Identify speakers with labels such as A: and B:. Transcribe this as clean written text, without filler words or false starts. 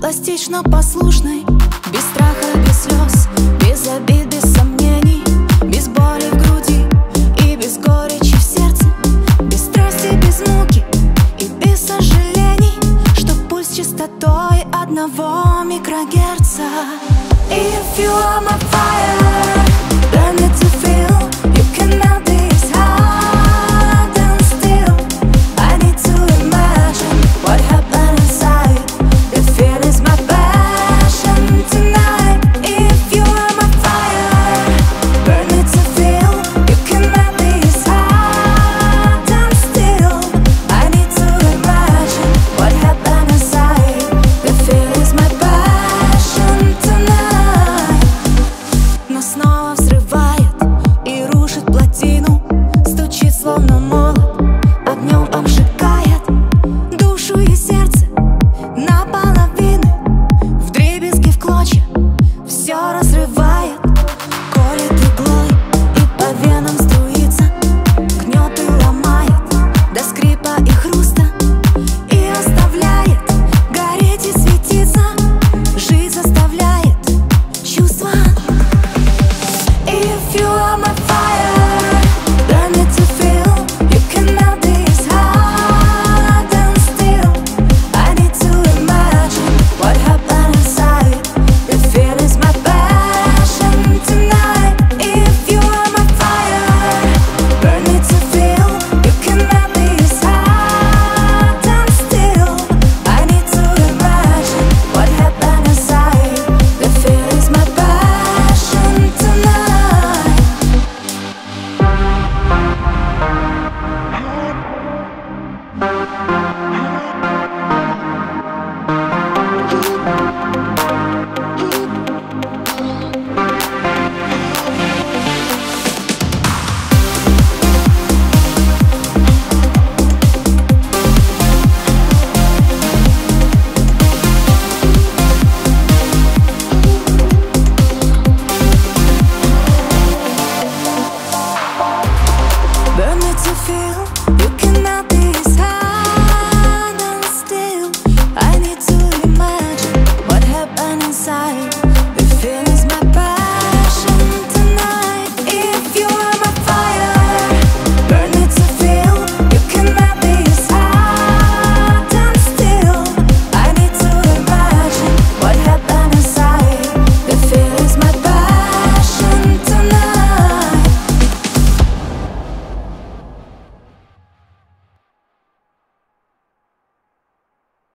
A: пластично послушной, без страха, без слез, без обид, без сомнений, без боли в груди и без горечи в сердце, без страсти, без муки и без сожалений, чтоб пульс частотой одного микрогерца. If you are my fire, burn it to feel, you can melt